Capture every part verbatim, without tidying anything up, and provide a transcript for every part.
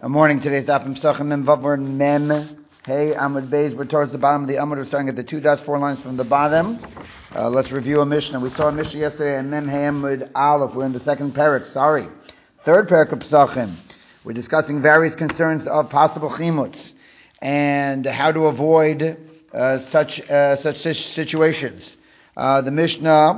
Good morning. Today's daf from Pesachim Mem Vav word Mem. Hey, Amud Beis. We're towards the bottom of the Amud. We're starting at the two dots, four lines from the bottom. Uh, let's review a Mishnah. We saw a Mishnah yesterday and Mem Hey Amud Aleph. We're in the second parak. Sorry, third parak of Pesachim. We're discussing various concerns of possible chimutz and how to avoid uh, such uh, such situations. Uh, the Mishnah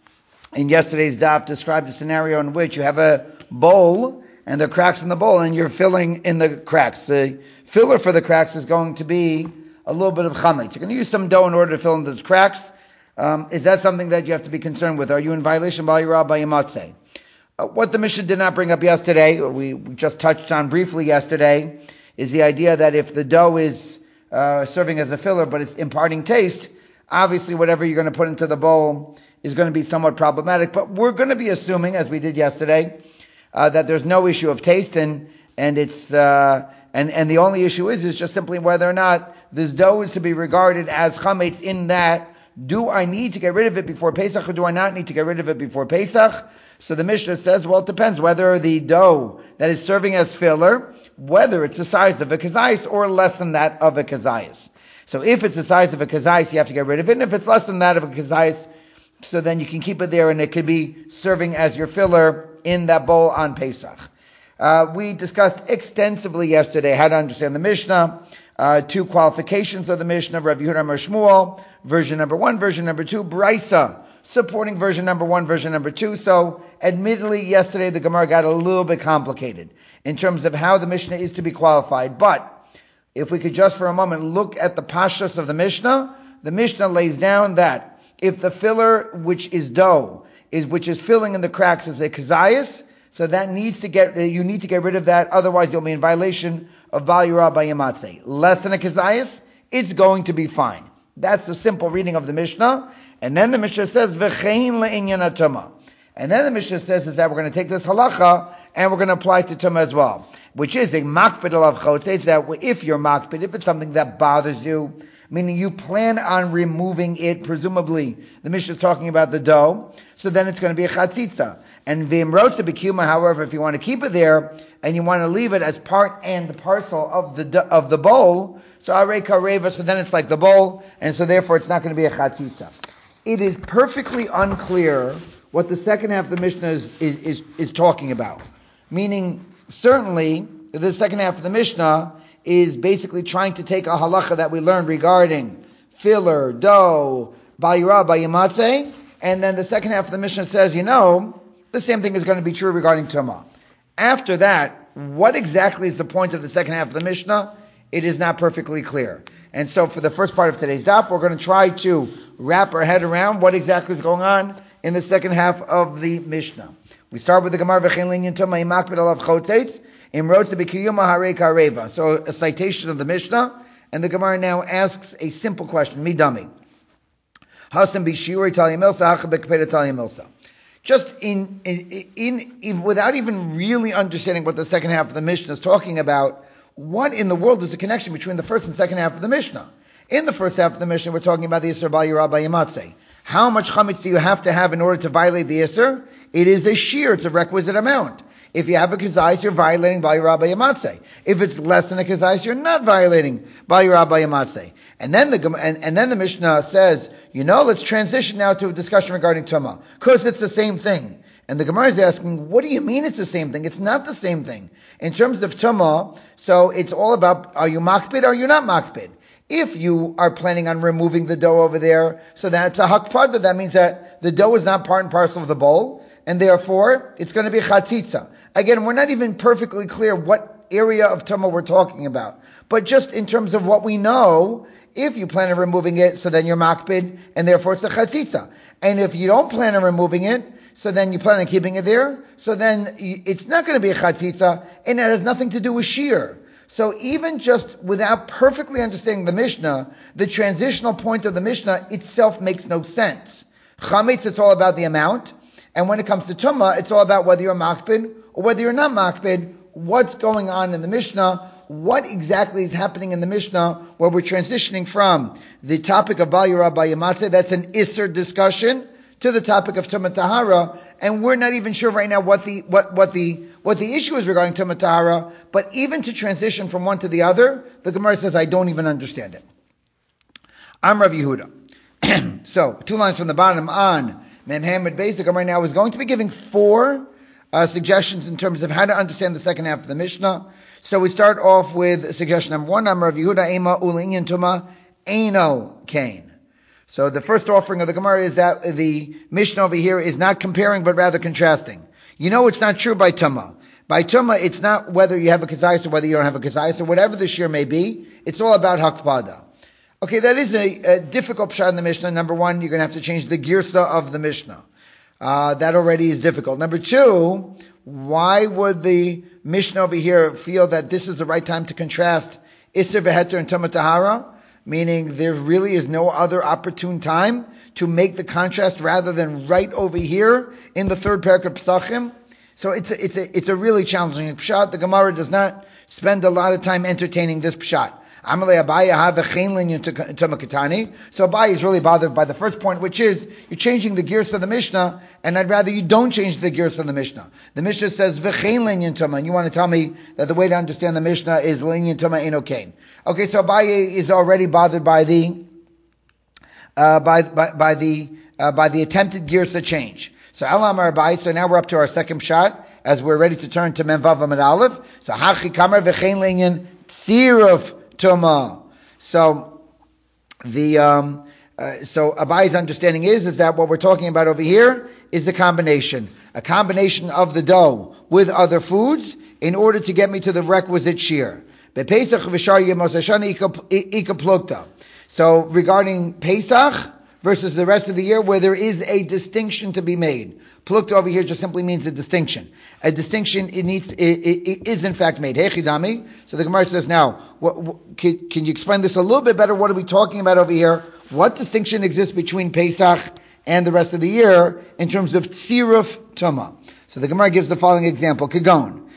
in yesterday's daf described a scenario in which you have a bowl and there are cracks in the bowl, and you're filling in the cracks. The filler for the cracks is going to be a little bit of chametz. You're going to use some dough in order to fill in those cracks. Um, is that something that you have to be concerned with? Are you in violation by your by Yamatzeh? Uh, what the Mishnah did not bring up yesterday, or we just touched on briefly yesterday, is the idea that if the dough is uh, serving as a filler, but it's imparting taste, obviously whatever you're going to put into the bowl is going to be somewhat problematic. But we're going to be assuming, as we did yesterday, Uh, that there's no issue of taste, and and it's uh, and and the only issue is is just simply whether or not this dough is to be regarded as chametz. In that, do I need to get rid of it before Pesach, or do I not need to get rid of it before Pesach? So the Mishnah says, well, it depends whether the dough that is serving as filler, whether it's the size of a kazayis or less than that of a kazayis. So if it's the size of a kazayis, you have to get rid of it, and if it's less than that of a kazayis, so then you can keep it there, and it could be serving as your filler in that bowl on Pesach. Uh, we discussed extensively yesterday how to understand the Mishnah, uh, two qualifications of the Mishnah, Rav Yehuda Amar Shmuel, version number one, version number two, Brisa, supporting version number one, version number two. So, admittedly, yesterday the Gemara got a little bit complicated in terms of how the Mishnah is to be qualified. But if we could just for a moment look at the pashtus of the Mishnah, the Mishnah lays down that if the filler, which is dough, is which is filling in the cracks as a kazayas, so that needs to get you need to get rid of that, otherwise you'll be in violation of Bal Yirah B'Yamatzeh. Less than a kazayas, it's going to be fine. That's the simple reading of the Mishnah. And then the Mishnah says v'chein le'inyan hatuma. And then the Mishnah says is that we're going to take this halacha and we're going to apply it to tuma as well, which is a makpid alav chotzetz, that if you're makpid, if it's something that bothers you, meaning you plan on removing it, presumably the Mishnah is talking about the dough, so then it's going to be a chatzitza. And v'imrotza b'kiyuma, however, if you want to keep it there and you want to leave it as part and the parcel of the of the bowl, so arei kareva, so then it's like the bowl, and so therefore it's not going to be a chatzitza. It is perfectly unclear what the second half of the Mishnah is is, is, is talking about. Meaning, certainly, the second half of the Mishnah is basically trying to take a halacha that we learned regarding filler, dough, Bal Yirah B'Yamatzeh, and then the second half of the Mishnah says, you know, the same thing is going to be true regarding Tumah. After that, what exactly is the point of the second half of the Mishnah? It is not perfectly clear. And so for the first part of today's daf, we're going to try to wrap our head around what exactly is going on in the second half of the Mishnah. We start with the Gemara, V'chein le'inyan Tumah imakpid alav chotzetz. So a citation of the Mishnah, and the Gemara now asks a simple question, midami. Just in, in, in, in, without even really understanding what the second half of the Mishnah is talking about, what in the world is the connection between the first and second half of the Mishnah? In the first half of the Mishnah, we're talking about the Yisr Bal Yirah B'Yamatzeh. How much chametz do you have to have in order to violate the Yisr? It is a shear, it's a requisite amount. If you have a kazayis, you're violating Bal Yirah B'Yamatzeh. If it's less than a kazayis, you're not violating Bal Yirah B'Yamatzeh. And then the and, and then the Mishnah says, you know, let's transition now to a discussion regarding Tumah, because it's the same thing. And the Gemara is asking, what do you mean it's the same thing? It's not the same thing. In terms of Tumah, so it's all about, are you makpid or are you not makpid? If you are planning on removing the dough over there, so that's a hakpada, that means that the dough is not part and parcel of the bowl, and therefore it's going to be chatzitza. Again, we're not even perfectly clear what area of Tumah we're talking about. But just in terms of what we know, if you plan on removing it, so then you're makpid, and therefore it's the chatzitza. And if you don't plan on removing it, so then you plan on keeping it there, so then it's not going to be a chatzitza, and it has nothing to do with shear. So even just without perfectly understanding the Mishnah, the transitional point of the Mishnah itself makes no sense. Chametz, it's all about the amount, and when it comes to Tumah, it's all about whether you're makpid or whether you're not makpid, what's going on in the Mishnah, what exactly is happening in the Mishnah, where we're transitioning from the topic of Bal Yirah B'Yamatzeh, that's an Isser discussion, to the topic of Tumah Tahara, and we're not even sure right now what the what what the what the issue is regarding Tumah Tahara, but even to transition from one to the other, the Gemara says, I don't even understand it. I'm Rav Yehuda. So, two lines from the bottom on Mem Hamid Beis. The Gemara now is going to be giving four uh, suggestions in terms of how to understand the second half of the Mishnah. So we start off with suggestion number one, I'm Rav Yehuda Ema Ulinyan Tuma Eino Kain. So the first offering of the Gemara is that the Mishnah over here is not comparing, but rather contrasting. You know it's not true by Tumah. By Tumah, it's not whether you have a Kazayas or whether you don't have a Kazayas or whatever the shear may be. It's all about Hakpada. Okay, that is a, a difficult pshat in the Mishnah. Number one, you're going to have to change the girsa of the Mishnah. Uh, that already is difficult. Number two, why would the Mishnah over here feel that this is the right time to contrast Isser v'Heter and Tumah Tahara? Meaning there really is no other opportune time to make the contrast rather than right over here in the third parak of Pesachim. So it's a, it's a, it's a really challenging pshat. The Gemara does not spend a lot of time entertaining this pshat. So Abaye is really bothered by the first point, which is you're changing the gears of the Mishnah, and I'd rather you don't change the gears of the Mishnah. The Mishnah says v'chein lenyan tuma, and you want to tell me that the way to understand the Mishnah is lenyan tuma eino kain. Okay, so Abaye is already bothered by the uh, by, by by the uh, by the attempted gears to change. So Elam Abaye. So now we're up to our second shot as we're ready to turn to Memvav Amud Aleph. So hachi kamar v'chein lenyan tziruf Tuma. So the um, uh, so Abaye's understanding is is that what we're talking about over here is a combination, a combination of the dough with other foods in order to get me to the requisite shear. So regarding Pesach versus the rest of the year, where there is a distinction to be made. Plukta over here just simply means a distinction. A distinction it needs it, it, it is in fact made. Hey chidami. So the Gemara says now, what, what, can, can you explain this a little bit better? What are we talking about over here? What distinction exists between Pesach and the rest of the year in terms of tziruf tuma? So the Gemara gives the following example: Kagon.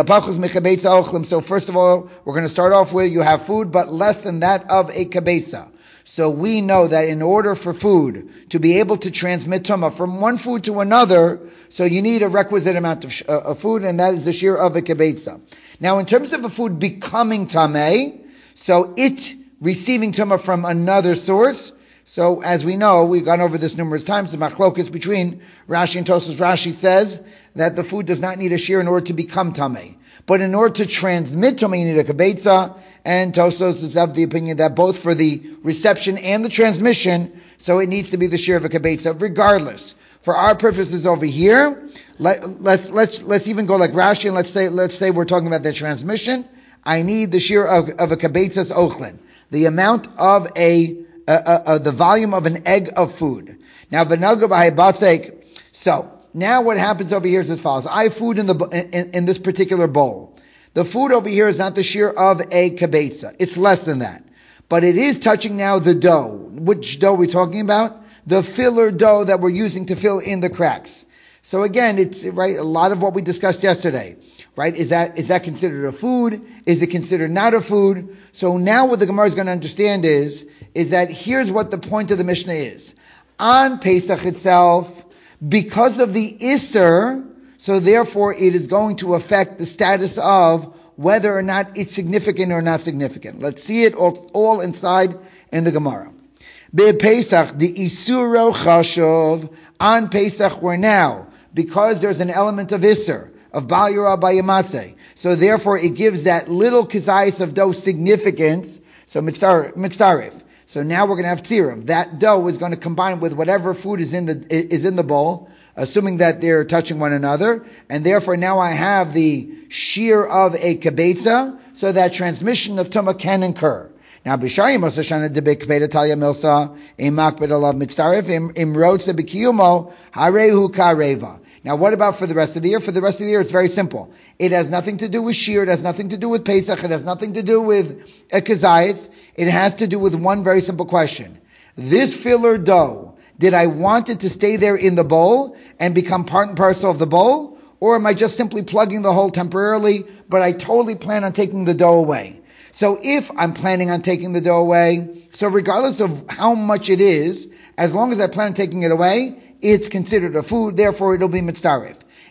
So first of all, we're going to start off with you have food, but less than that of a kabetza. So we know that in order for food to be able to transmit tumah from one food to another, so you need a requisite amount of, sh- uh, of food, and that is the shear of a kibetza. Now, in terms of a food becoming tameh, so it receiving tumah from another source, so as we know, we've gone over this numerous times, the machlokas between Rashi and Tosfos. Rashi says that the food does not need a shear in order to become tameh. But in order to transmit tumah, you need a kibetza, and Tosfos is of the opinion that both for the reception and the transmission, so it needs to be the shear of a kibetza. Regardless, for our purposes over here, let, let's let's let's even go like Rashi, and let's say let's say we're talking about the transmission. I need the shear of, of a kibetza's ochlin, the amount of a uh, uh, uh, the volume of an egg of food. Now v'naga b'haibatzek. So now what happens over here is as follows: I have food in the in, in this particular bowl. The food over here is not the shear of a kibetza. It's less than that. But it is touching now the dough. Which dough are we talking about? The filler dough that we're using to fill in the cracks. So again, it's right. A lot of what we discussed yesterday, right? Is that is that considered a food? Is it considered not a food? So now what the Gemara is going to understand is is that here's what the point of the Mishnah is. On Pesach itself, because of the Isser, so therefore it is going to affect the status of whether or not it's significant or not significant. Let's see it all, all inside in the Gemara. Be Pesach, the Isuro Chashov, on Pesach we're now, because there's an element of Isser, of Bal Yura Bayamatze. So therefore it gives that little kizayis of dough significance. So mitzarif. So now we're going to have tzirav. That dough is going to combine with whatever food is in the is in the bowl, assuming that they're touching one another, and therefore now I have the shear of a kibetza, so that transmission of tumah can occur. Now, b'shari mosashana debek kibeta talya milsa imak bedalav mitzarif im rots the bekiyumo harehu kareva. Now, what about for the rest of the year? For the rest of the year, it's very simple. It has nothing to do with shear. It has nothing to do with Pesach. It has nothing to do with a kazayis. It has to do with one very simple question. This filler dough, did I want it to stay there in the bowl and become part and parcel of the bowl? Or am I just simply plugging the hole temporarily, but I totally plan on taking the dough away? So if I'm planning on taking the dough away, so regardless of how much it is, as long as I plan on taking it away, it's considered a food, therefore it'll be mitzarif.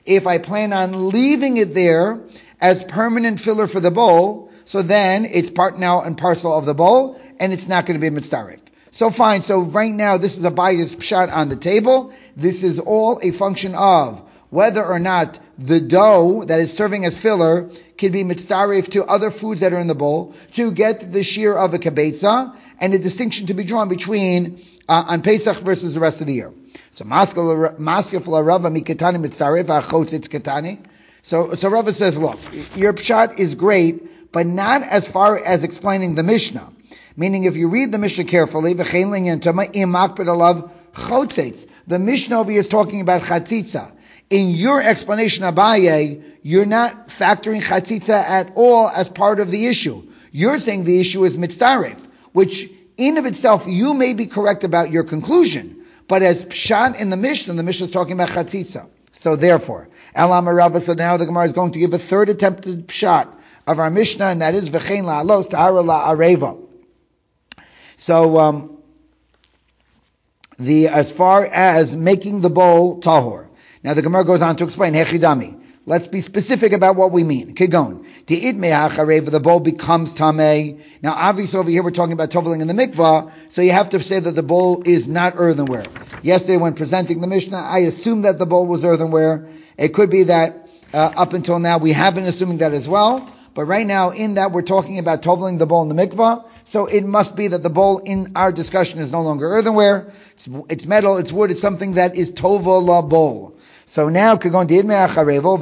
If I plan on leaving it there as permanent filler for the bowl, so then it's part now and parcel of the bowl, and it's not going to be mitzaref. So fine, so right now this is a bias pshat on the table. This is all a function of whether or not the dough that is serving as filler can be mitzaref to other foods that are in the bowl to get the shear of a kibetza, and a distinction to be drawn between uh, on Pesach versus the rest of the year. So maskef Rava mikatani mitzaref achotzitz katani. So so Rava says, look, your pshat is great, but not as far as explaining the Mishnah. Meaning, if you read the Mishnah carefully, the Mishnah over here is talking about chatzitza. In your explanation, Abaye, you're not factoring chatzitza at all as part of the issue. You're saying the issue is mitzaref, which in of itself, you may be correct about your conclusion. But as pshat in the Mishnah, the Mishnah is talking about chatzitza. So therefore, Elam Rava, so now the Gemara is going to give a third attempted pshat of our Mishnah, and that is v'chein la'alos tahara la'areva. So, um, the as far as making the bowl tahor. Now the Gemara goes on to explain hechidami. Let's be specific about what we mean. Kigon. The bowl becomes tameh. Now obviously over here we're talking about toveling in the mikvah, so you have to say that the bowl is not earthenware. Yesterday when presenting the Mishnah, I assumed that the bowl was earthenware. It could be that uh, up until now we have been assuming that as well. But right now in that we're talking about toveling the bowl in the mikvah. So it must be that the bowl in our discussion is no longer earthenware. It's, it's metal, it's wood, it's something that is tova la bowl. So now, kagon di'idme acharevo,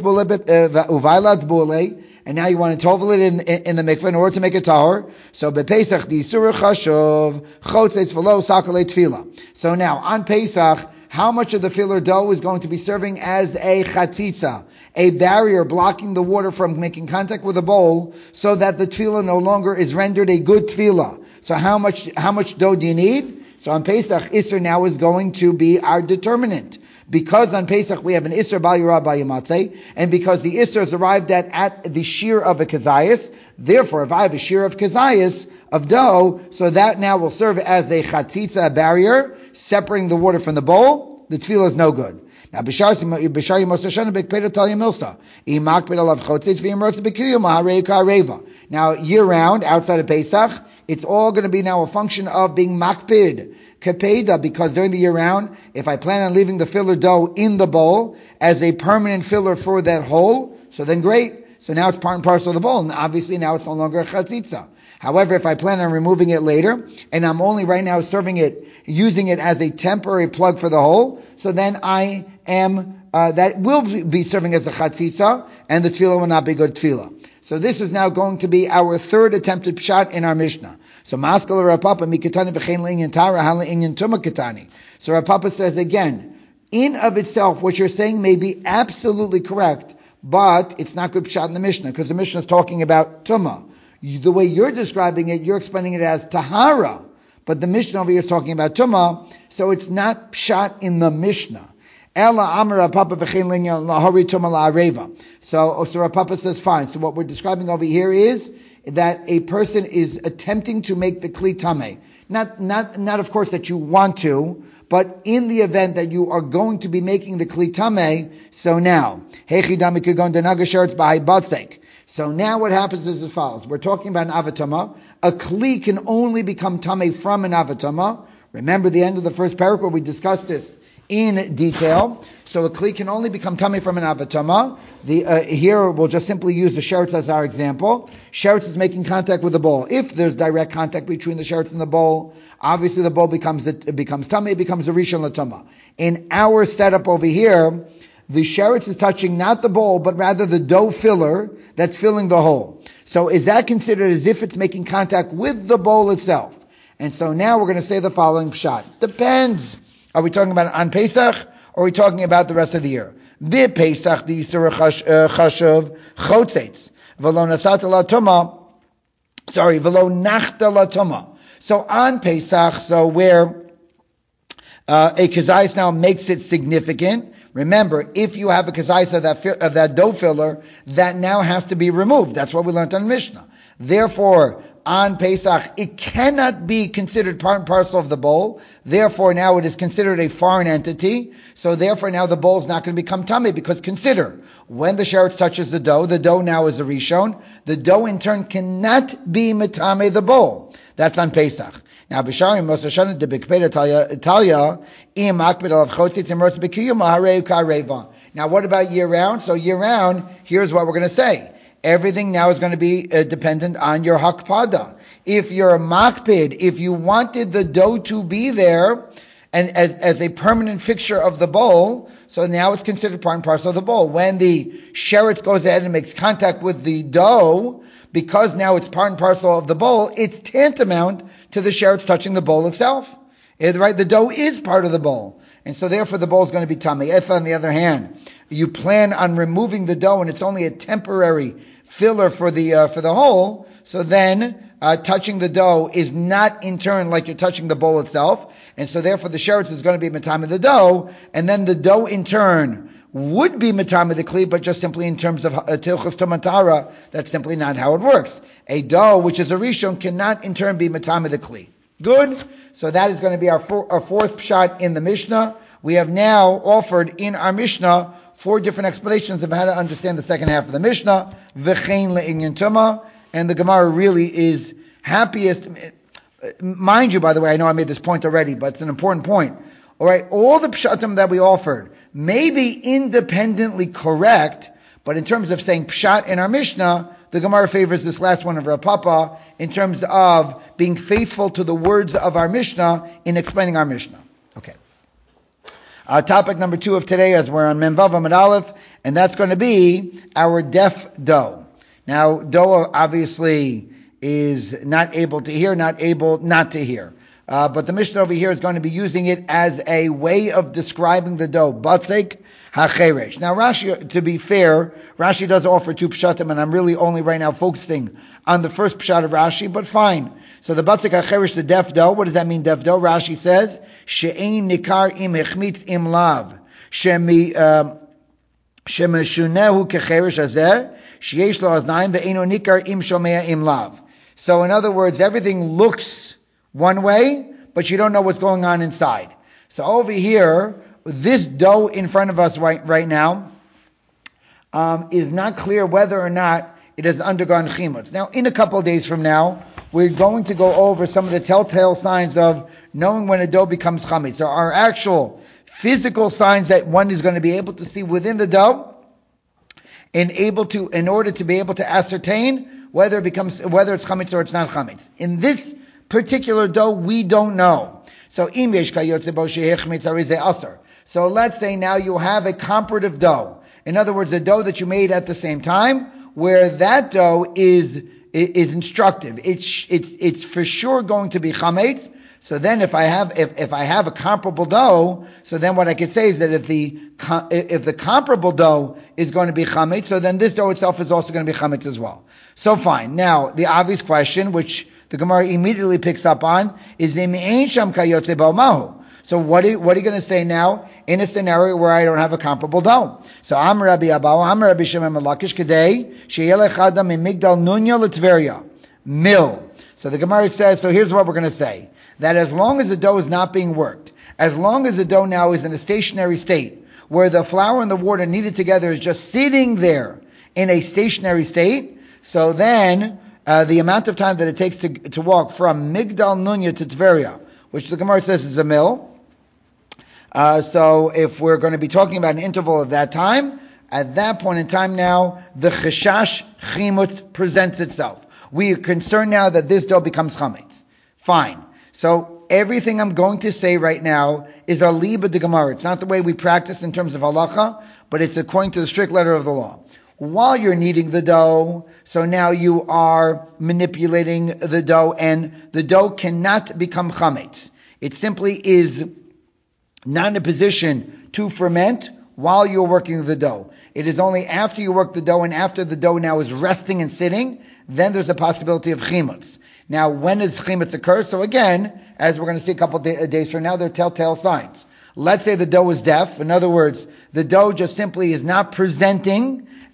uvailat bule, and now you want to tovel it in, in, in the mikveh in order to make a tahor. So bePesach di surah chashov, chotzetz v'lo sakalei tefila. So now, on Pesach, how much of the filler dough is going to be serving as a chatzitza, a barrier blocking the water from making contact with the bowl, so that the tefillah no longer is rendered a good tefillah. So how much how much dough do you need? So on Pesach, Isser now is going to be our determinant. Because on Pesach we have an Isser Bal Yirah Bal Yamatzeh, and because the Isser is arrived at at the shear of a kazayas, therefore if I have a shear of kazayas, of dough, so that now will serve as a chatzitza, a barrier, separating the water from the bowl, the tefillah is no good. Now, b'shar Moshe Shana b'kpeda Talia Milsa, imak b'dalav chotzitz v'yimrotz b'kiyum ha'arei ka'areva. Now, year round, outside of Pesach, it's all going to be now a function of being makpid, kepeda, because during the year round, if I plan on leaving the filler dough in the bowl as a permanent filler for that hole, so then great. So now it's part and parcel of the bowl, and obviously now it's no longer a chatzitza. However, if I plan on removing it later, and I'm only right now serving it, using it as a temporary plug for the hole, so then I am, uh, that will be serving as a chatzitza, and the tefillah will not be good tefillah. So this is now going to be our third attempted pshat in our Mishnah. So Maskal Rav Papa mikatani v'chein le'inyan tara hala inyan tuma katani. So Rav Papa says again, in of itself, what you're saying may be absolutely correct, but it's not good pshat in the Mishnah, because the Mishnah is talking about tuma. The way you're describing it, you're explaining it as tahara, but the Mishnah over here is talking about tuma, so it's not pshat in the Mishnah. Ella amar Papa v'chein le'inyan lahari tuma la'areva. So, so Rav Papa says, fine. So what we're describing over here is that a person is attempting to make the kli tameh. Not, not, not of course that you want to, but in the event that you are going to be making the kli tameh, so now, so now what happens is as follows. We're talking about an avatama. A kli can only become tameh from an avatama. Remember the end of the first paragraph where we discussed this in detail. So a kli can only become tameh from an avatama. The uh, here we'll just simply use the sheretz as our example. Sheretz is making contact with the bowl. If there's direct contact between the sheretz and the bowl, obviously the bowl becomes it becomes tameh, it becomes a rishon latama. In our setup over here, the sheretz is touching not the bowl, but rather the dough filler that's filling the hole. So is that considered as if it's making contact with the bowl itself? And so now we're going to say the following pshat. Depends. Are we talking about on Pesach, or are we talking about the rest of the year? Bi Pesach di Yisur Chashav Chotzetz V'lo Nasata Latuma. Sorry, V'lo Nachta Latuma. So on Pesach, so where uh, a kazayis now makes it significant. Remember, if you have a kazayis of that of that dough filler, that now has to be removed. That's what we learned on Mishnah. Therefore, on Pesach, it cannot be considered part and parcel of the bowl. Therefore, now it is considered a foreign entity. So therefore, now the bowl is not going to become tummy, because consider, when the sheretz touches the dough, the dough now is a rishon. The dough in turn cannot be metame the bowl. That's on Pesach. Now, b'sharim Moshe Shana de b'kpeda Italia im akped alav chotzitz imrotz b'kiyum harei kareva. Now, what about year round? So year round, here's what we're going to say. Everything now is going to be uh, dependent on your hakpada. If you're a makpid, if you wanted the dough to be there and as, as a permanent fixture of the bowl, so now it's considered part and parcel of the bowl. When the sheretz goes ahead and makes contact with the dough, because now it's part and parcel of the bowl, it's tantamount to the sheretz touching the bowl itself. It, right? The dough is part of the bowl. And so therefore the bowl is going to be tummy. If on the other hand, you plan on removing the dough and it's only a temporary filler for the uh, for the hole, so then uh, touching the dough is not in turn like you're touching the bowl itself, and so therefore the sheretz is going to be matame the dough, and then the dough in turn would be matame the kli, but just simply in terms of tilchus tomatara, that's simply not how it works. A dough which is a rishon cannot in turn be matame the kli. Good. So that is going to be our, four, our fourth pshat in the Mishnah. We have now offered in our Mishnah four different explanations of how to understand the second half of the Mishnah, v'chein le'inyan tuma, and the Gemara really is happiest. Mind you, by the way, I know I made this point already, but it's an important point. All right, all the pshatim that we offered may be independently correct, but in terms of saying pshat in our Mishnah, the Gemara favors this last one of Rav Papa in terms of being faithful to the words of our Mishnah in explaining our Mishnah. Okay. Uh, topic number two of today is we're on Mem Vav Amud Aleph, and that's going to be our deaf dough. Now, dough obviously is not able to hear, not able not to hear. Uh, but the Mishnah over here is going to be using it as a way of describing the dough. Batzek hacheresh. Now, Rashi, to be fair, Rashi does offer two pshatim, and I'm really only right now focusing on the first pshat of Rashi, but fine. So the batzek hacheresh, the deaf dough, what does that mean, deaf dough? Rashi says, she'ein nikar im echmitz im lav, shemi, shemeshunehu kecheresh azer, sheyesh lo aznaim ve'eno nikar im shomea im lav. So in other words, everything looks one way, but you don't know what's going on inside. So over here, this dough in front of us right, right now um, is not clear whether or not it has undergone chimutz. Now, in a couple of days from now, we're going to go over some of the telltale signs of knowing when a dough becomes chametz. There are actual physical signs that one is going to be able to see within the dough, and able to, in order to be able to ascertain whether it becomes, whether it's chametz or it's not chametz. In this particular dough, we don't know. So, so let's say now you have a comparative dough. In other words, a dough that you made at the same time, where that dough is is instructive. It's it's it's for sure going to be chametz. So then, if I have if, if I have a comparable dough, so then what I could say is that if the if the comparable dough is going to be chametz, so then this dough itself is also going to be chametz as well. So fine. Now the obvious question, which the Gemara immediately picks up on, is so what are, what are you going to say now in a scenario where I don't have a comparable dough? So Am Rabbi Abahu, Am Rabbi Shimon Lakish Kadei, Sheyelech Adam in Migdal Nunya L'Tveria. Mil. So the Gemara says, so here's what we're going to say. That as long as the dough is not being worked, as long as the dough now is in a stationary state, where the flour and the water kneaded together is just sitting there in a stationary state, so then Uh, the amount of time that it takes to to walk from Migdal Nunya to Tveria, which the Gemara says is a mil. Uh, so if we're going to be talking about an interval of that time, at that point in time now, the cheshash chimutz presents itself. We are concerned now that this dough becomes chametz. Fine. So everything I'm going to say right now is a liba de Gemara. It's not the way we practice in terms of halacha, but it's according to the strict letter of the law. While you're kneading the dough, so now you are manipulating the dough, and the dough cannot become chametz. It simply is not in a position to ferment while you're working the dough. It is only after you work the dough and after the dough now is resting and sitting, then there's a possibility of chimutz. Now, when does chimutz occur? So again, as we're going to see a couple of day, days from now, there are telltale signs. Let's say the dough is deaf. In other words, the dough just simply is not presenting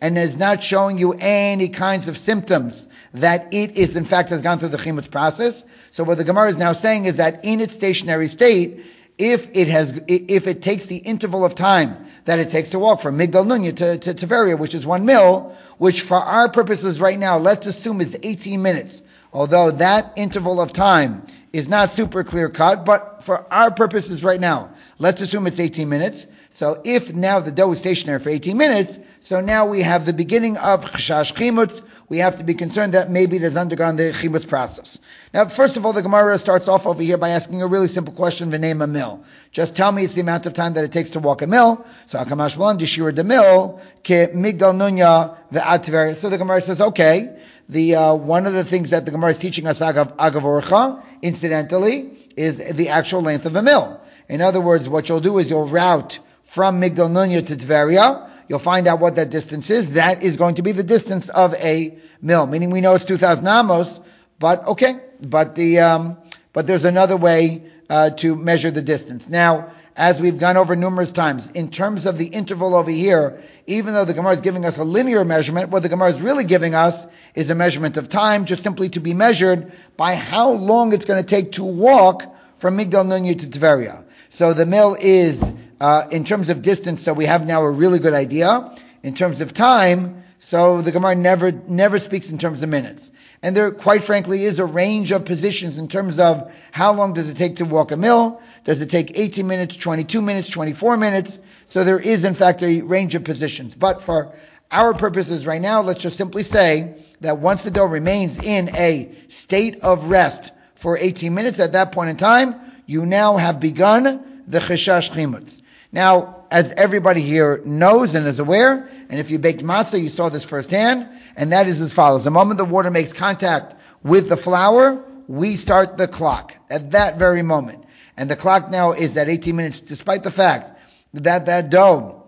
and is not showing you any kinds of symptoms that it is in fact has gone through the chimutz process. So what the Gemara is now saying is that in its stationary state, if it has, if it takes the interval of time that it takes to walk from Migdal Nunya to, to Tveria, which is one mil, which for our purposes right now, let's assume is eighteen minutes, although that interval of time is not super clear cut, but for our purposes right now, let's assume it's eighteen minutes. So if now the dough is stationary for eighteen minutes, so now we have the beginning of Chashash Chimutz. We have to be concerned that maybe it has undergone the Chimutz process. Now, first of all, the Gemara starts off over here by asking a really simple question, v'name a mil. Just tell me it's the amount of time that it takes to walk a mil. So, Akamash Malan, Dishira de mil, ke Migdal Nunya ve'at Tveria. So the Gemara says, okay, the uh, one of the things that the Gemara is teaching us, agav, agav orcha, incidentally, is the actual length of a mil. In other words, what you'll do is you'll route from Migdal Nunya to Tveria. You'll find out what that distance is. That is going to be the distance of a mil, meaning we know it's two thousand amos, but okay, but the um, but there's another way uh, to measure the distance. Now, as we've gone over numerous times, in terms of the interval over here, even though the Gemara is giving us a linear measurement, what the Gemara is really giving us is a measurement of time, just simply to be measured by how long it's going to take to walk from Migdal Nunya to Tveria. So the mil is, uh, in terms of distance, so we have now a really good idea. In terms of time, so the Gemara never never speaks in terms of minutes. And there, quite frankly, is a range of positions in terms of how long does it take to walk a mil. Does it take eighteen minutes, twenty-two minutes, twenty-four minutes? So there is, in fact, a range of positions. But for our purposes right now, let's just simply say that once the dough remains in a state of rest for eighteen minutes, at that point in time, you now have begun the Chashash Chimutz. Now, as everybody here knows and is aware, and if you baked matzah, you saw this firsthand, and that is as follows. The moment the water makes contact with the flour, we start the clock at that very moment. And the clock now is at eighteen minutes, despite the fact that that dough,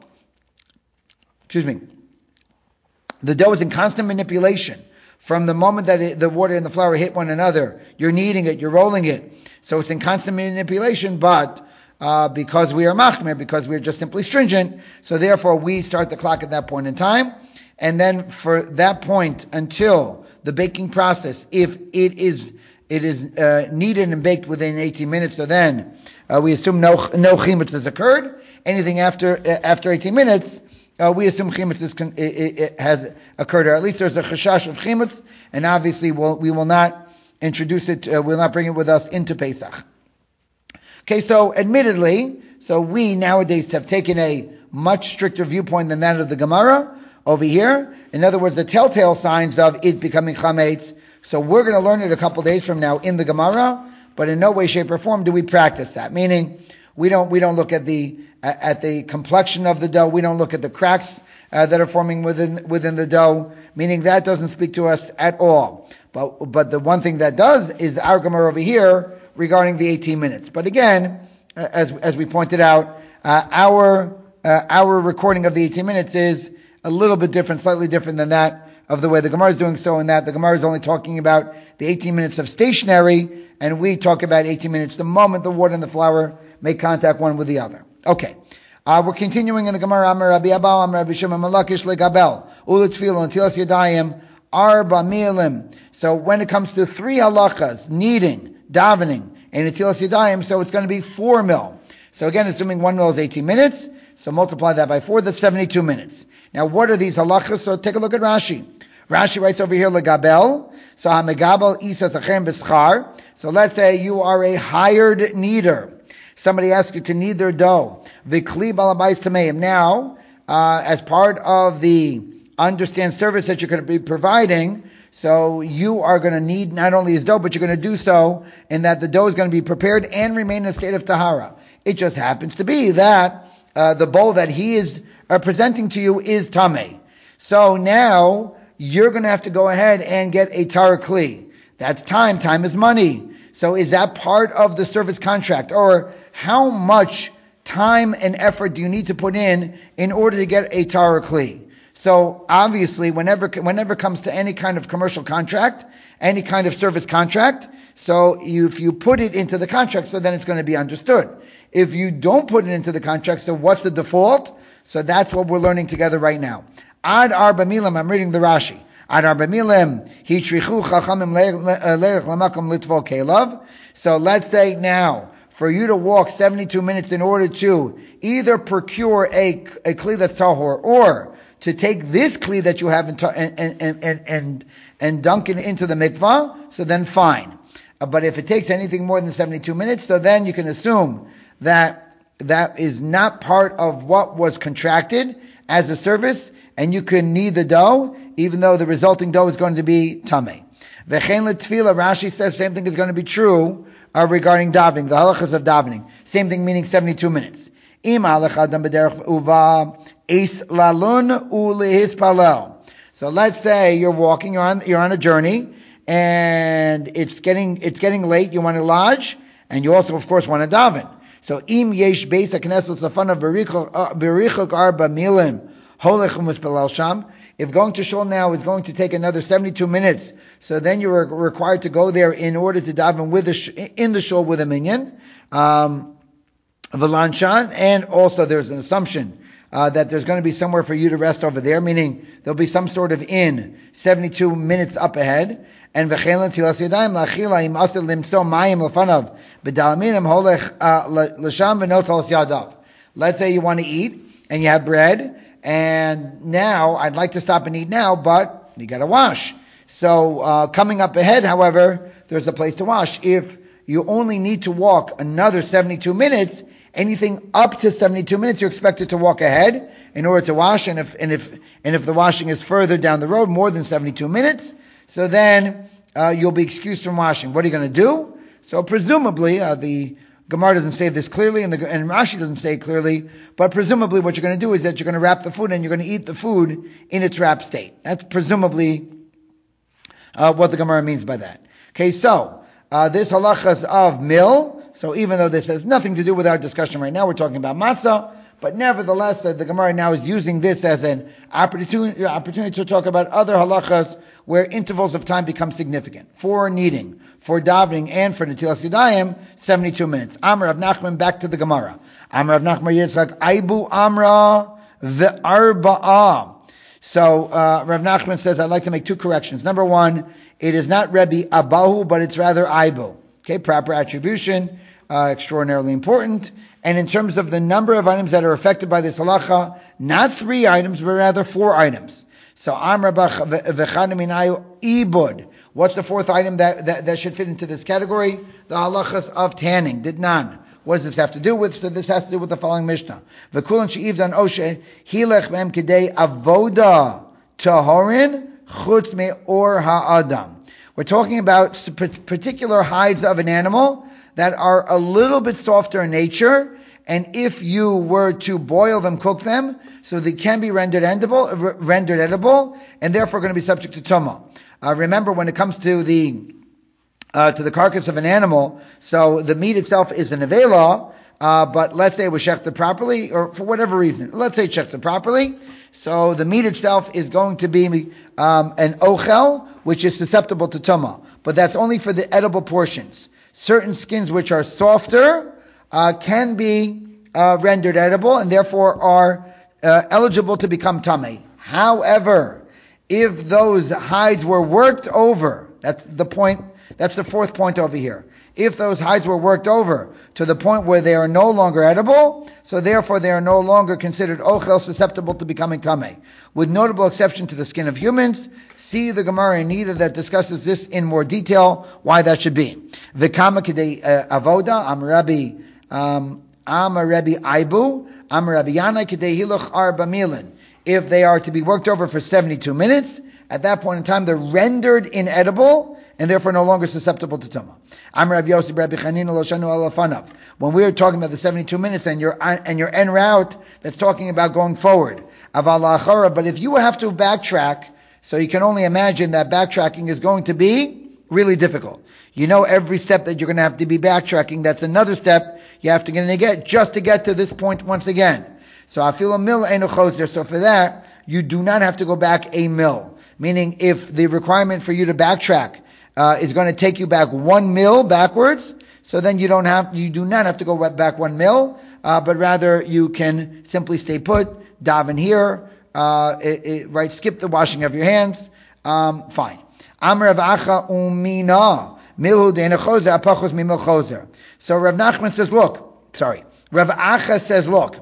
excuse me, the dough is in constant manipulation. From the moment that it, the water and the flour hit one another, you're kneading it, you're rolling it. So it's in constant manipulation, but uh, because we are machmer, because we're just simply stringent, so therefore we start the clock at that point in time. And then for that point until the baking process, if it is it is uh, kneaded and baked within eighteen minutes, so then uh, we assume no no chimutz has occurred. Anything after uh, after eighteen minutes, uh, we assume chimutz is con- it, it, it has occurred, or at least there's a chashash of chimutz, and obviously we'll, we will not introduce it, uh, we'll not bring it with us into Pesach. Okay, so admittedly, so we nowadays have taken a much stricter viewpoint than that of the Gemara over here. In other words, the telltale signs of it becoming chametz. So we're going to learn it a couple days from now in the Gemara, but in no way, shape, or form do we practice that. Meaning, we don't we don't look at the at the complexion of the dough. We don't look at the cracks uh, that are forming within within the dough. Meaning that doesn't speak to us at all. But but the one thing that does is our Gemara over here regarding the eighteen minutes. But again, uh, as as we pointed out, uh, our uh, our recording of the eighteen minutes is a little bit different, slightly different than that of the way the Gemara is doing so, in that the Gemara is only talking about the eighteen minutes of stationary, and we talk about eighteen minutes the moment the water and the flour make contact one with the other. Okay. Uh, we're continuing in the Gemara. Amar Rabbi Abba, Amar Rabbi Shimon Malakish legabel uletfil untilas yadayim arba milim. So when it comes to three halachas, kneading, davening, and untilas yadayim, so it's going to be four mil. So again, assuming one mil is eighteen minutes, so multiply that by four, that's seventy-two minutes. Now, what are these halachas? So take a look at Rashi. Rashi writes over here, legabel. So hamegabel isa zachem b'schar. So let's say you are a hired kneader. Somebody asks you to knead their dough. V'kli balabayis tameim. Now, uh, as part of the understand service that you're going to be providing, so you are going to knead not only his dough, but you're going to do so in that the dough is going to be prepared and remain in a state of tahara. It just happens to be that uh, the bowl that he is uh, presenting to you is tameh. So now you're going to have to go ahead and get a tar kli. That's time. Time is money. So is that part of the service contract? Or how much time and effort do you need to put in in order to get a tar kli? So obviously, whenever whenever it comes to any kind of commercial contract, any kind of service contract, so you, if you put it into the contract, so then it's going to be understood. If you don't put it into the contract, so what's the default? So that's what we're learning together right now. Ad arba milim, I'm reading the Rashi. Ad arba milim, hitrichu chachamim leich lamakom litvol kelav. So let's say now, for you to walk seventy-two minutes in order to either procure a, a kli that's tahor, or to take this kli that you have and, and, and, and, and, and dunk it into the mikvah, so then fine. Uh, but if it takes anything more than seventy-two minutes, so then you can assume that that is not part of what was contracted as a service, and you can knead the dough, even though the resulting dough is going to be tameh. V'chein l'tefila, Rashi says same thing is going to be true uh, regarding davening, the halachas of davening. Same thing, meaning seventy-two minutes. Im halach adam b'derech uva es lalun ulehispalel. So let's say you're walking, you're on, you're on a journey, and it's getting, it's getting late, you want to lodge, and you also, of course, want to daven. So im yesh beis haknesel safana berichok arba milim holech u'mispalel sham. If going to shul now is going to take another seventy-two minutes, so then you're required to go there in order to daven with the sh- in the shul with a minyan. Um, V'lanshan, and also there's an assumption uh, that there's going to be somewhere for you to rest over there, meaning there'll be some sort of inn seventy-two minutes up ahead. And v'chelan tilas yadayim la'achila im asel limtso mayim l'fanav b'dalaminim holech l'sham v'notzal yadav. Let's say you want to eat and you have bread. And now, I'd like to stop and eat now, but you gotta wash. So, uh, coming up ahead, however, there's a place to wash. If you only need to walk another seventy-two minutes, anything up to seventy-two minutes, you're expected to walk ahead in order to wash, and if, and if, and if the washing is further down the road, more than seventy-two minutes, so then, uh, you'll be excused from washing. What are you gonna do? So presumably, uh, the Gemara doesn't say this clearly, and, the, and Rashi doesn't say it clearly, but presumably what you're going to do is that you're going to wrap the food and you're going to eat the food in its wrapped state. That's presumably uh, what the Gemara means by that. Okay, so uh, this halachas of mil, so even though this has nothing to do with our discussion right now, we're talking about matzah, but nevertheless, uh, the Gemara now is using this as an opportunity, opportunity to talk about other halachas where intervals of time become significant. For kneading, for davening, and for netilas yadayim, seventy-two minutes. Amar Rav Nachman, back to the Gemara. Amar Rav Nachman Yitzchak, Aibu Amra ve'arba'a. So, uh, Rav Nachman says, I'd like to make two corrections. Number one, it is not Rebbe Abahu, but it's rather Aibu. Okay, proper attribution, uh, extraordinarily important. And in terms of the number of items that are affected by this halacha, not three items, but rather four items. So, Amr v'chanaminayu ibud. What's the fourth item that, that, that should fit into this category? The halachas of tanning. Did none. What does this have to do with? So this has to do with the following Mishnah. V'kulan she'ivdan oshe hilech mem kedei avoda tahorin chutz me'or ha'adam. We're talking about particular hides of an animal that are a little bit softer in nature, and if you were to boil them, cook them, so they can be rendered edible, rendered edible, and therefore going to be subject to tumah. Uh, remember, when it comes to the uh, to the carcass of an animal, so the meat itself is an avela, uh, but let's say it was shechted properly, or for whatever reason, let's say it's shechted properly, so the meat itself is going to be um, an ochel, which is susceptible to tumah, but that's only for the edible portions. Certain skins which are softer uh, can be uh, rendered edible, and therefore are uh, eligible to become tameh. However, if those hides were worked over, that's the point, that's the fourth point over here. If those hides were worked over to the point where they are no longer edible, so therefore they are no longer considered ochel, susceptible to becoming tameh. With notable exception to the skin of humans, see the Gemara in Nida that discusses this in more detail, why that should be. V'kama kedei avoda, am Rabbi, um, am Rabbi Aibu, am Rabbi Yana kedei hiluch arba milin. If they are to be worked over for seventy-two minutes, at that point in time they're rendered inedible and therefore no longer susceptible to tumah. Amar Rav Yosef Rabbi Chanina lo shanu alafanav. When we were talking about the seventy-two minutes and your and your en route, that's talking about going forward. Aval la'achara. But if you have to backtrack, so you can only imagine that backtracking is going to be really difficult. You know every step that you're going to have to be backtracking. That's another step you have to get just to get to this point once again. So I feel a mil einu choser. So for that, you do not have to go back a mil. Meaning, if the requirement for you to backtrack uh, is going to take you back one mil backwards, so then you don't have, you do not have to go back one mil, uh, but rather you can simply stay put, daven here, uh, it, it, right, skip the washing of your hands, um, fine. Amar Rav Acha umina milhu deina chozer apachos mimil chozer. So Rav Nachman says, look, sorry, Rav Acha says, look,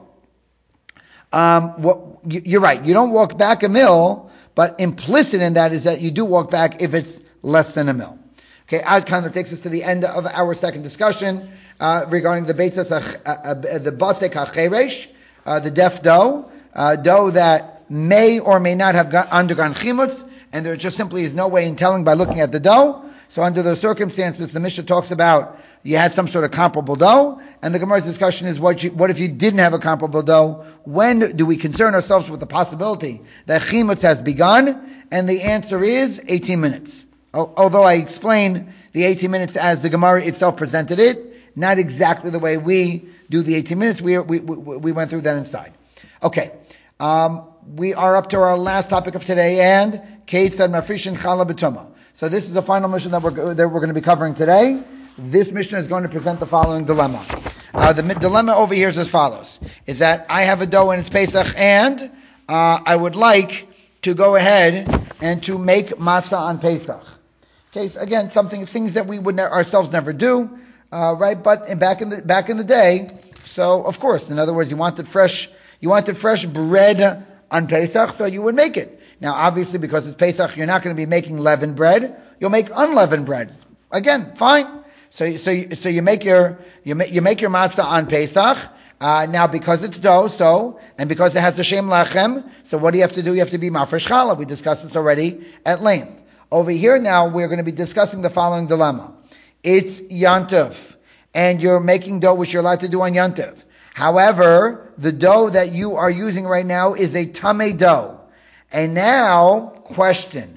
um, what, you're right, you don't walk back a mil, but implicit in that is that you do walk back if it's less than a mil. Okay, Ad kind of takes us to the end of our second discussion uh, regarding the beitzas, uh, uh, the batek hacheresh, uh, the deaf dough, uh, dough that may or may not have got, undergone chimutz, and there just simply is no way in telling by looking at the dough. So under those circumstances, the Mishnah talks about you had some sort of comparable dough, and the Gemara's discussion is what you, what if you didn't have a comparable dough? When do we concern ourselves with the possibility that chimutz has begun? And the answer is eighteen minutes. Although I explain the eighteen minutes as the Gemara itself presented it, not exactly the way we do the eighteen minutes. We we we went through that inside. Okay, um, we are up to our last topic of today, and Kate said mafrishin chala b'tuma. So this is the final mission that we're that we're going to be covering today. This mission is going to present the following dilemma. Uh, the dilemma over here is as follows: is that I have a dough and it's Pesach, and uh, I would like to go ahead and to make matzah on Pesach. Okay, so again, something, things that we would ne- ourselves never do, uh, right? But in, back in the back in the day, so of course, in other words, you wanted fresh, you wanted fresh bread on Pesach, so you would make it. Now, obviously, because it's Pesach, you're not going to be making leavened bread. You'll make unleavened bread. Again, fine. So, so, you, so you make your you make you make your matzah on Pesach. Uh, now, because it's dough, so and because it has the shem lachem, so what do you have to do? You have to be mafresh challah. We discussed this already at length. Over here now, we're going to be discussing the following dilemma. It's Yantiv, and you're making dough, which you're allowed to do on Yantiv. However, the dough that you are using right now is a tameh dough. And now, question,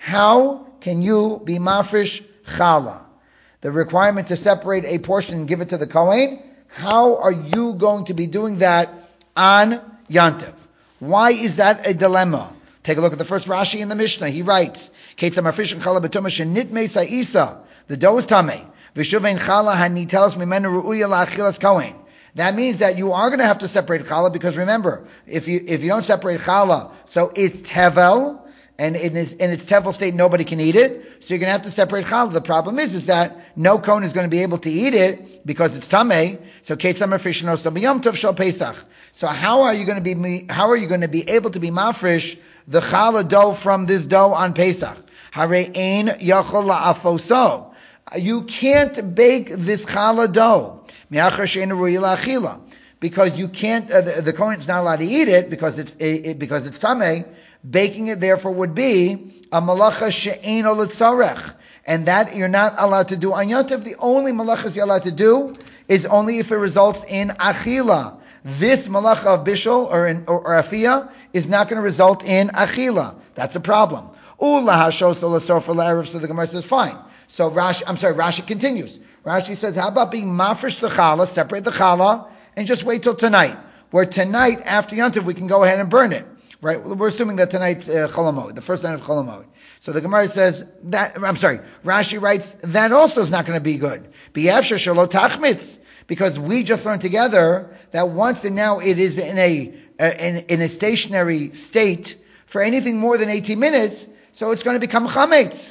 how can you be mafresh challah? The requirement to separate a portion and give it to the Kohen, how are you going to be doing that on Yantiv? Why is that a dilemma? Take a look at the first Rashi in the Mishnah. He writes, the dough is tameh. That means that you are going to have to separate challah, because remember, if you if you don't separate challah, so it's tevel, and in its, in its tevel state, nobody can eat it. So you're going to have to separate challah. The problem is, is that no kohen is going to be able to eat it because it's tameh. So So how are you going to be how are you going to be able to be mafresh the challah dough from this dough on Pesach? You can't bake this challah dough because you can't. Uh, the, the kohen is not allowed to eat it because it's it, because it's tameh. Baking it therefore would be a malacha she'eino l'tzarech, and that you're not allowed to do on Yantiv. The only malachas you're allowed to do is only if it results in achila. This malacha of bishul or in, or, or afiyah is not going to result in achila. That's a problem. So the Gemara says, fine. So Rashi, I'm sorry, Rashi continues. Rashi says, how about being mafresh the challah, separate the challah, and just wait till tonight. Where tonight, after Yantiv, we can go ahead and burn it. Right? We're assuming that tonight's uh, Chol HaMoed, the first night of Chol HaMoed. So the Gemara says, that, I'm sorry, Rashi writes, that also is not going to be good. B'yavsher shelo tachmitz. Because we just learned together that once and now it is in a, uh, in, in a stationary state for anything more than eighteen minutes, so it's going to become chametz.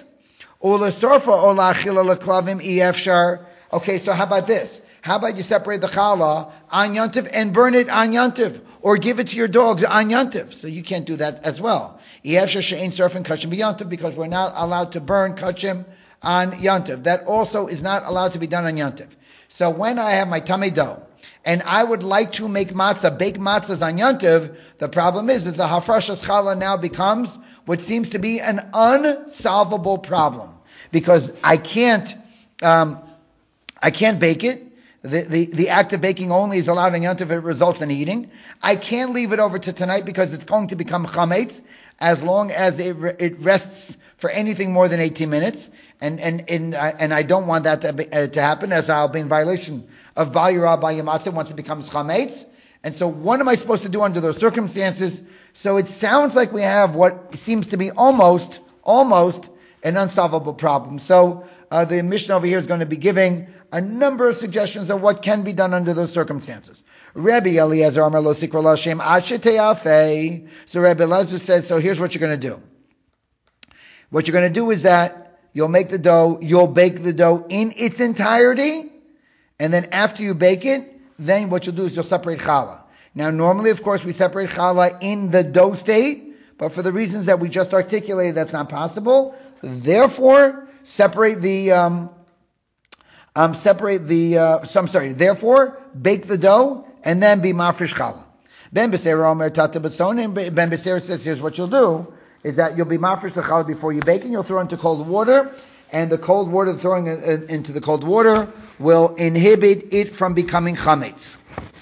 Okay, so how about this? How about you separate the challah on Yantiv and burn it on Yantiv, or give it to your dogs on Yantiv? So you can't do that as well. Because we're not allowed to burn kachim on Yantiv. That also is not allowed to be done on Yantiv. So when I have my tameh dough, and I would like to make matzah, bake matzahs on Yantiv, the problem is, is the hafrashas challah now becomes what seems to be an unsolvable problem. Because I can't, um, I can't bake it. The, the, the act of baking only is allowed on Yantiv if it results in eating. I can't leave it over to tonight because it's going to become chametz as long as it, it rests for anything more than eighteen minutes. And and and, uh, and I don't want that to, be, uh, to happen, as I'll be in violation of Bal Yirah Bal Yamatzah once it becomes chametz. And so what am I supposed to do under those circumstances? So it sounds like we have what seems to be almost, almost an unsolvable problem. So uh, the Mishnah over here is going to be giving a number of suggestions of what can be done under those circumstances. Rabbi Eliezer Amar Lo Sikra Lashem Asheteyafei. So Rabbi Eliezer said, so here's what you're going to do. What you're going to do is that you'll make the dough, you'll bake the dough in its entirety, and then after you bake it, then what you'll do is you'll separate challah. Now normally, of course, we separate challah in the dough state, but for the reasons that we just articulated, that's not possible. Therefore, separate the, um, um, separate the, uh, so I'm sorry, therefore, bake the dough, and then be mafresh challah. Ben Beseira Omer Tata Batsonim, Ben Beseira says, here's what you'll do, is that you'll be mafresh the challah before you bake it, you'll throw it into cold water, and the cold water, throwing it into the cold water, will inhibit it from becoming chametz.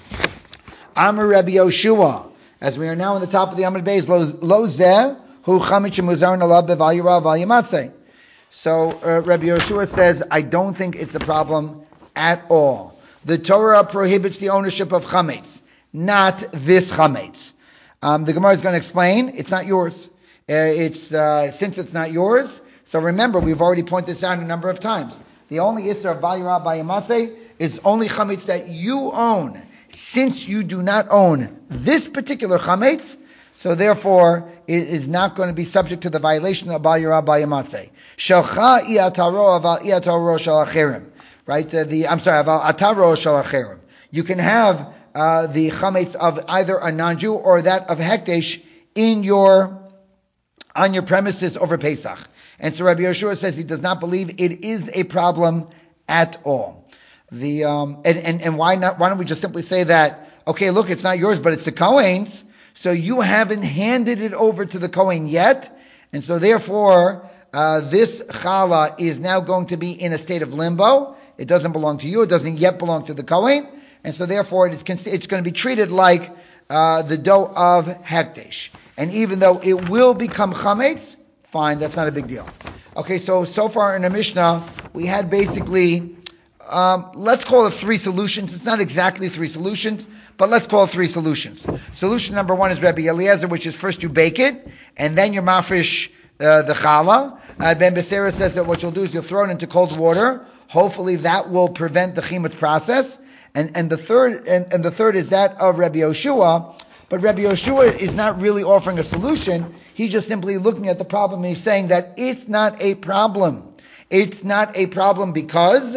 Amar Rabbi Yoshua, as we are now on the top of the Amud Beis, lo zeh hu chametz shemuzar nalav bevayira v'ayamatzeh. So uh, Rabbi Yoshua says, I don't think it's a problem at all. The Torah prohibits the ownership of chametz, not this chametz. Um, the Gemara is going to explain, it's not yours. Uh, it's uh, since it's not yours. So remember, we've already pointed this out a number of times. The only issur of vayira v'ayamatzeh is only chametz that you own. Since you do not own this particular chametz, so therefore it is not going to be subject to the violation of Bal Yira Bal Yamatzeh. Shalcha iataro aval iataro shel acherim. Right? Uh, the I'm sorry, aval ataro shel acherim. You can have uh, the chametz of either a non-Jew or that of hekdesh in your on your premises over Pesach. And so Rabbi Yoshua says he does not believe it is a problem at all. The um and, and, and why not? Why don't we just simply say that? Okay, look, it's not yours, but it's the Kohen's. So you haven't handed it over to the Kohen yet, and so therefore uh, this challah is now going to be in a state of limbo. It doesn't belong to you. It doesn't yet belong to the Kohen, and so therefore it is it's going to be treated like uh, the dough of hekdesh. And even though it will become chametz, fine, that's not a big deal. Okay, so so far in the Mishnah we had basically. Um, let's call it three solutions. It's not exactly three solutions, but let's call it three solutions. Solution number one is Rabbi Eliezer, which is first you bake it, and then you mafresh uh, the challah. Uh, Ben Beseira says that what you'll do is you'll throw it into cold water. Hopefully that will prevent the chimetz process. And and the third and, and the third is that of Rabbi Yoshua. But Rabbi Yoshua is not really offering a solution. He's just simply looking at the problem, and he's saying that it's not a problem. It's not a problem because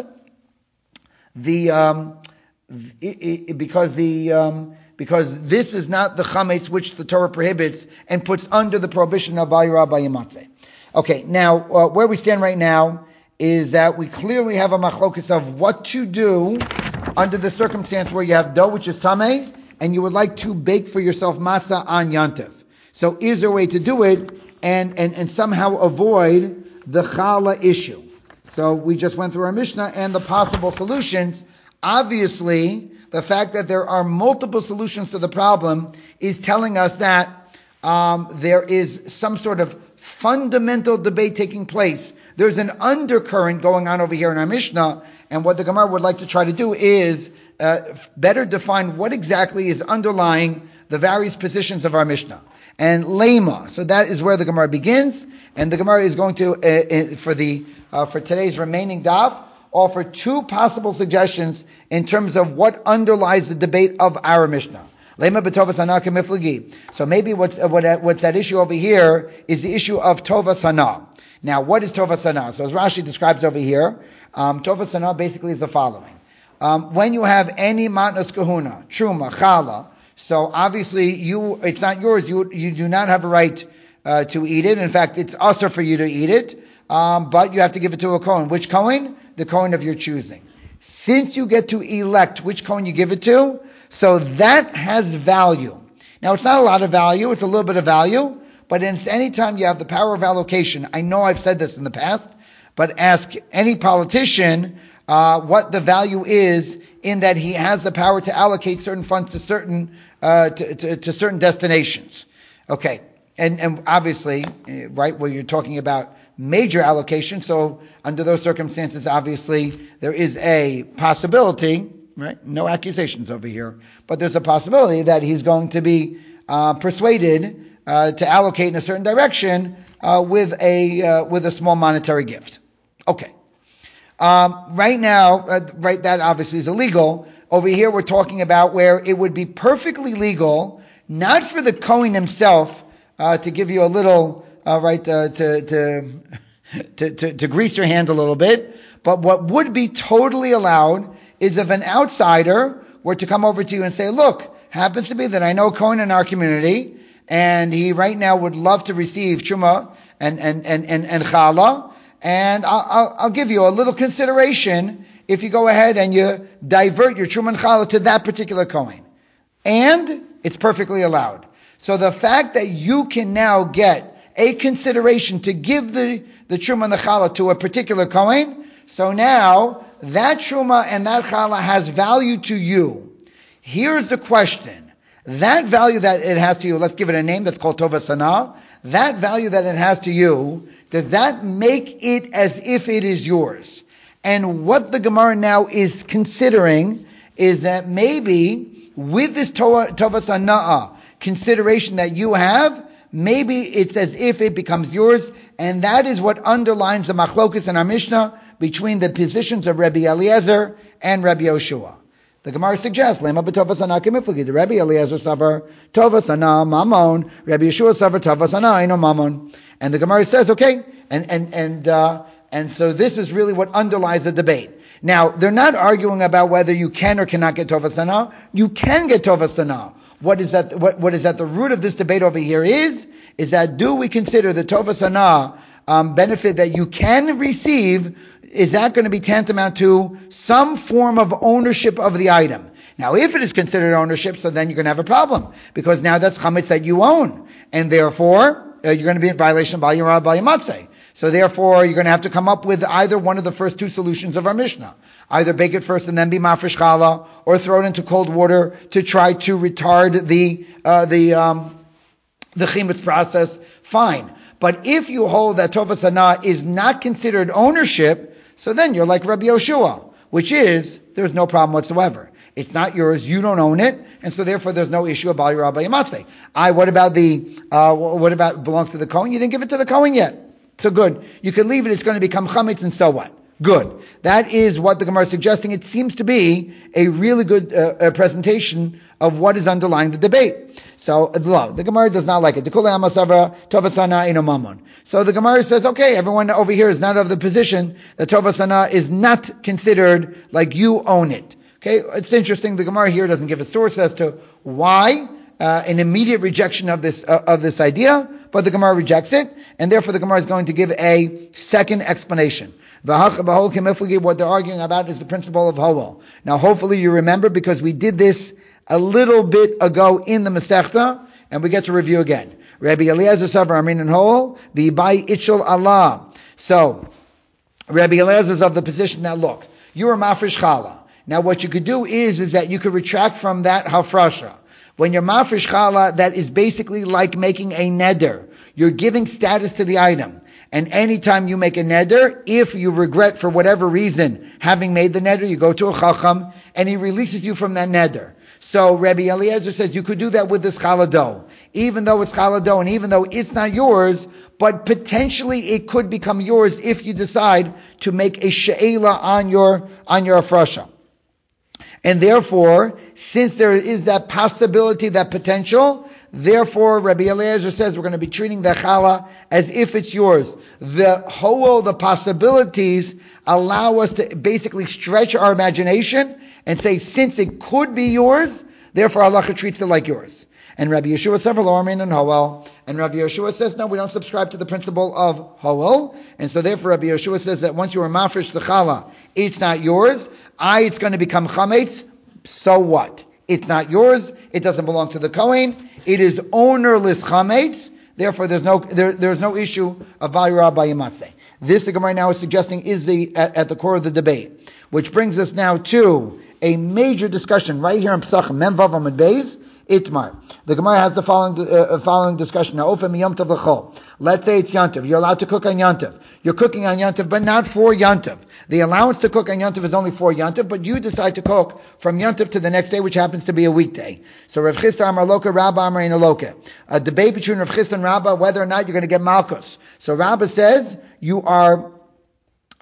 The um, it, it, because the um, because this is not the chametz which the Torah prohibits and puts under the prohibition of vayira v'ayamatzeh. Okay, now uh, where we stand right now is that we clearly have a machlokus of what to do under the circumstance where you have dough which is tameh and you would like to bake for yourself matzah on Yantiv. So is there a way to do it and and, and somehow avoid the challah issue? So we just went through our Mishnah and the possible solutions. Obviously, the fact that there are multiple solutions to the problem is telling us that um, there is some sort of fundamental debate taking place. There's an undercurrent going on over here in our Mishnah, and what the Gemara would like to try to do is uh, better define what exactly is underlying the various positions of our Mishnah. And lema, so that is where the Gemara begins, and the Gemara is going to, uh, uh, for the uh, for today's remaining daf, offer two possible suggestions in terms of what underlies the debate of our Mishnah. Lema b'tovas hana k'miflagi. So maybe what's uh, what, uh, what's that issue over here is the issue of tovas hana. Now, what is tovas hana? So as Rashi describes over here, um, tovas hana basically is the following: um, when you have any matnas kahuna, truma, challah. So obviously, you it's not yours. You you do not have a right uh, to eat it. In fact, it's usher for you to eat it. Um, but you have to give it to a Kohen. Which Kohen? The Kohen of your choosing. Since you get to elect which Kohen you give it to, so that has value. Now, it's not a lot of value. It's a little bit of value. But any time you have the power of allocation, I know I've said this in the past, but ask any politician uh, what the value is in that he has the power to allocate certain funds to certain uh, to, to, to certain destinations. Okay, and and obviously, right, where you're talking about major allocation, so under those circumstances, obviously, there is a possibility, right, no accusations over here, but there's a possibility that he's going to be uh, persuaded uh, to allocate in a certain direction uh, with a uh, with a small monetary gift. Okay. Um, right now, uh, right, that obviously is illegal. Over here, we're talking about where it would be perfectly legal, not for the Kohen himself, uh, to give you a little, uh, right, uh, to, to, to, to, to grease your hands a little bit, but what would be totally allowed is if an outsider were to come over to you and say, look, happens to be that I know Kohen in our community, and he right now would love to receive Truma and, and, and, and, and Challah, and I'll, I'll, I'll give you a little consideration if you go ahead and you divert your Truma and Challah to that particular Kohen. And it's perfectly allowed. So the fact that you can now get a consideration to give the, the Truma and the Challah to a particular Kohen, so now that Truma and that Challah has value to you. Here's the question. That value that it has to you, let's give it a name that's called Tova Sana. That value that it has to you, does that make it as if it is yours? And what the Gemara now is considering is that maybe with this Tova, Tova Sana consideration that you have, maybe it's as if it becomes yours, and that is what underlines the machlokus in our Mishnah between the positions of Rabbi Eliezer and Rabbi Yoshua. The Gemara suggests, Lema b'tova sana k'miflagi. The Rabbi Eliezer savar tova sana mamon. Rabbi Yeshua savar tova sana ino mamon. And the Gemara says, okay, and and and uh, and so this is really what underlies the debate. Now, they're not arguing about whether you can or cannot get tova sana. You can get tova sana. What is that? What what is that? The root of this debate over here is is that do we consider the tova sana um, benefit that you can receive? Is that going to be tantamount to some form of ownership of the item? Now, if it is considered ownership, so then you're going to have a problem, because now that's chametz that you own, and therefore uh, you're going to be in violation of Bal Yirah Bal Yamatzeh. So therefore, you're going to have to come up with either one of the first two solutions of our Mishnah. Either bake it first and then be mafresh challah, or throw it into cold water to try to retard the uh, the um, the chimetz process. Fine. But if you hold that tova sana is not considered ownership, so then you're like Rabbi Yoshua, which is, there's no problem whatsoever. It's not yours, you don't own it, and so therefore there's no issue of Bal Yirah Bal Yamatzeh. I, what about the, uh, what about, it belongs to the Kohen? You didn't give it to the Kohen yet. So good. You could leave it, it's going to become chametz, and so what? Good. That is what the Gemara is suggesting. It seems to be a really good uh, uh, presentation of what is underlying the debate. So, the Gemara does not like it. So the Gemara says, okay, everyone over here is not of the position that Tova Sana is not considered like you own it. Okay, it's interesting. The Gemara here doesn't give a source as to why uh, an immediate rejection of this uh, of this idea, but the Gemara rejects it, and therefore the Gemara is going to give a second explanation. What they're arguing about is the principle of Howel. Now, hopefully you remember, because we did this a little bit ago in the Masechta, and we get to review again. Rabbi Eliezer Savar Amin and Hol, V'Ibai Itchel Allah. So, Rabbi Eliezer is of the position that, look, you are mafresh challah. Now, what you could do is, is that you could retract from that hafrasha. When you're mafresh challah, that is basically like making a neder. You're giving status to the item. And anytime you make a neder, if you regret for whatever reason having made the neder, you go to a chacham, and he releases you from that neder. So Rabbi Eliezer says you could do that with this challah dough. Even though it's challah dough, and even though it's not yours, but potentially it could become yours if you decide to make a she'ela on your, on your afrasha. And therefore, since there is that possibility, that potential, therefore Rabbi Eliezer says we're going to be treating the challah as if it's yours. The whole, the possibilities allow us to basically stretch our imagination and say, since it could be yours, therefore Allah treats it like yours. And Rabbi Yeshua several Armin and Howell. And Rabbi Yeshua says, no, we don't subscribe to the principle of Howell. And so therefore Rabbi Yeshua says that once you are mafresh the challah, it's not yours. I, it's going to become chametz. So what? It's not yours. It doesn't belong to the Kohen. It is ownerless chametz. Therefore, there's no there, there's no issue of Bal Yirah Bal Yamatzeh. This, the Gemara now is suggesting, is the at, at the core of the debate, which brings us now to a major discussion right here in Pesachim Mem Vav Amud Beis Itmar. The Gemara has the following uh, following discussion. Now, Ofem Yom Tov L'Chol. Let's say it's Yom Tov. You're allowed to cook on Yom Tov. You're cooking on Yom Tov, but not for Yom Tov. The allowance to cook on Yom Tov is only for Yom Tov, but you decide to cook from Yom Tov to the next day, which happens to be a weekday. So Rav Chisda Amar Loka, Rabba Amar Ina Loka. A debate between Rav Chisda and Rabba whether or not you're going to get Malchus. So Rabba says you are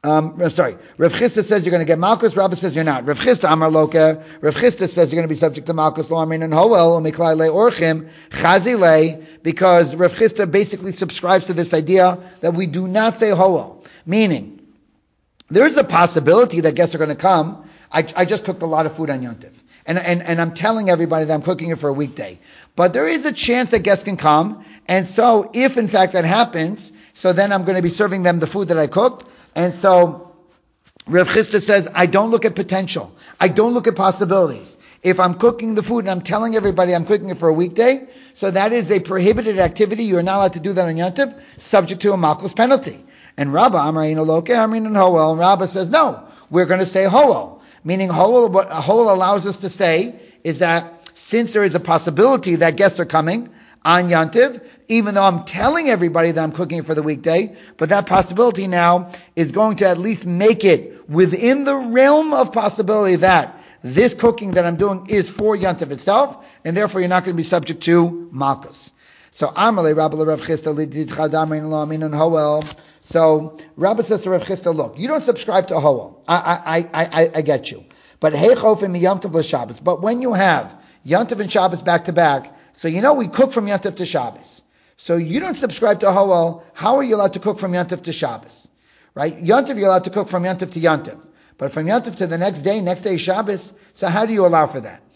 Um, sorry, Rav Chisda says you're going to get Malchus. Rabbi says you're not. Rav Chisda Amar Loka. Rav Chisda says you're going to be subject to Malchus. Lo Amin and Hoel Miklai Le Orchim Chazi Le, because Rav Chisda basically subscribes to this idea that we do not say Hoel, meaning there is a possibility that guests are going to come. I, I just cooked a lot of food on Yontif, and, and and I'm telling everybody that I'm cooking it for a weekday, but there is a chance that guests can come, and so if in fact that happens, so then I'm going to be serving them the food that I cooked. And so Rav Chisda says, I don't look at potential. I don't look at possibilities. If I'm cooking the food and I'm telling everybody I'm cooking it for a weekday, so that is a prohibited activity. You are not allowed to do that on Yontif, subject to a Malchus penalty. And Rabba Amrayin Loke Amrin and Hoel. And Rabba says, no, we're going to say Hoel. Meaning Hoel, what Hoel allows us to say is that since there is a possibility that guests are coming on Yontif, even though I'm telling everybody that I'm cooking it for the weekday, but that possibility now is going to at least make it within the realm of possibility that this cooking that I'm doing is for Yontif itself, and therefore you're not going to be subject to Malchus. So Amalei Rabbi Rav Chisda lidid chadamin lo amin and Hoel. So Rabbi says to Rav Chisda, look, you don't subscribe to Hoel. I I I I get you, but hey chofim mi Yom Tov l'Shabbos. But when you have Yontif and Shabbos back to back, so you know we cook from Yontif to Shabbos. So you don't subscribe to Hoel. How are you allowed to cook from Yontif to Shabbos? Right? Yontif, you're allowed to cook from Yontif to Yontif. But from Yontif to the next day, next day Shabbos, so how do you allow for that?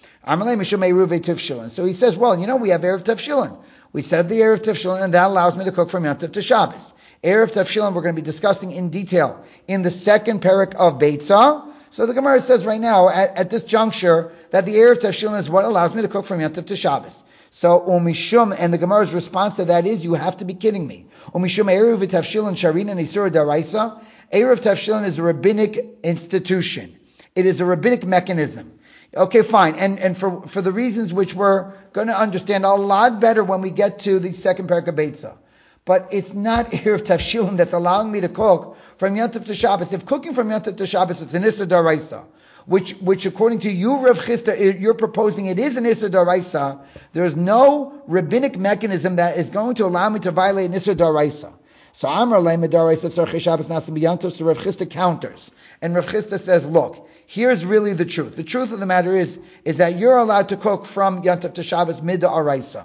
So he says, well, you know, we have Erev Tavshilin. We set up the Erev Tavshilin, and that allows me to cook from Yontif to Shabbos. Erev Tavshilin, we're going to be discussing in detail in the second parak of Beitzah. So the Gemara says right now, at, at this juncture, that the Erev Tavshilin is what allows me to cook from Yontif to Shabbos. So, Umishum, and the Gemara's response to that is, you have to be kidding me. Umishum Erev Tavshilin Sharin and Isura Daraisa. Erev Tavshilin is a rabbinic institution. It is a rabbinic mechanism. Okay, fine. And and for, for the reasons which we're going to understand a lot better when we get to the second parak of Beitzah. But it's not Erev Tavshilin that's allowing me to cook from Yontif to Shabbos. If cooking from Yontif to Shabbos, it's an Isura Daraisa. Which, which according to you, Rav Chisda, you're proposing it is an Isur Daraisa. There's no rabbinic mechanism that is going to allow me to violate an Isur Daraisa. So Amar Lei Medaraisa Tzarchei Shabbos Nasim B'Yontif. So Rav Chisda counters, and Rav Chisda says, look, here's really the truth. The truth of the matter is, is that you're allowed to cook from Yontif to Shabbos mid Daraisa.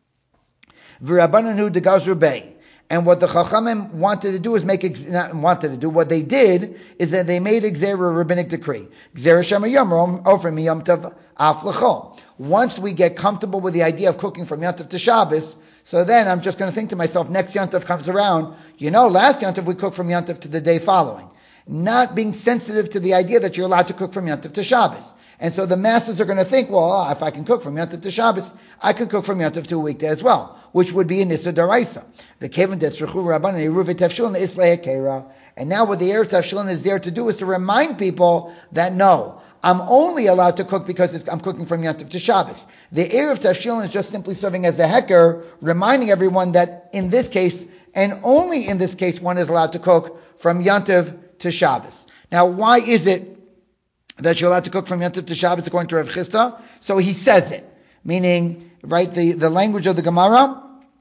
V'Rabbananu Degazru Bey. And what the Chachamim wanted to do is make, ex- not wanted to do, what they did is that they made Gzera a rabbinic decree. Gzera Shema Yom, over Yom Tov Af L'chol. Once we get comfortable with the idea of cooking from Yom Tov to Shabbos, so then I'm just going to think to myself, next Yom Tov comes around, you know, last Yom Tov we cooked from Yom Tov to the day following. Not being sensitive to the idea that you're allowed to cook from Yom Tov to Shabbos. And so the masses are going to think, well, if I can cook from Yom Tov to Shabbos, I can cook from Yom Tov to a weekday as well, which would be an Isur Daraisa. The Kevin Detzrechu Rabbanan Eruv Tavshilin Islay Kera. And now what the Erev Tavshilin is there to do is to remind people that no, I'm only allowed to cook because it's, I'm cooking from Yom Tov to Shabbos. The Erev Tavshilin is just simply serving as a hecker, reminding everyone that in this case, and only in this case, one is allowed to cook from Yom Tov to Shabbos. Now, why is it that you're allowed to cook from Yom Tov to Shabbos according to Rav Chisda? So he says it, meaning, right, the, the language of the Gemara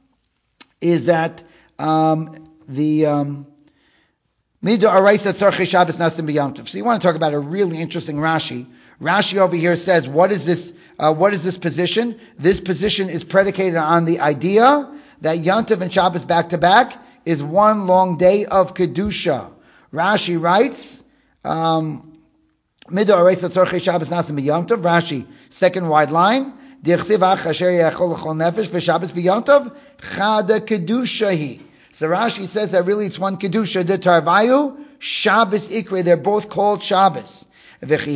is that um, the um, Mida Araisa Tzarchei Shabbos Nasim B'Yom Tov. So you want to talk about a really interesting Rashi. Rashi over here says, what is this? Uh, what is this position? This position is predicated on the idea that Yom Tov and Shabbos back to back is one long day of kedusha. Rashi writes, um, Mida Araisa Tzarchei Shabbos Nasim B'Yom Tov. Rashi, second wide line. So Rashi says that really it's one kedusha. The tarvayu Shabbos ikre. They're both called Shabbos. Just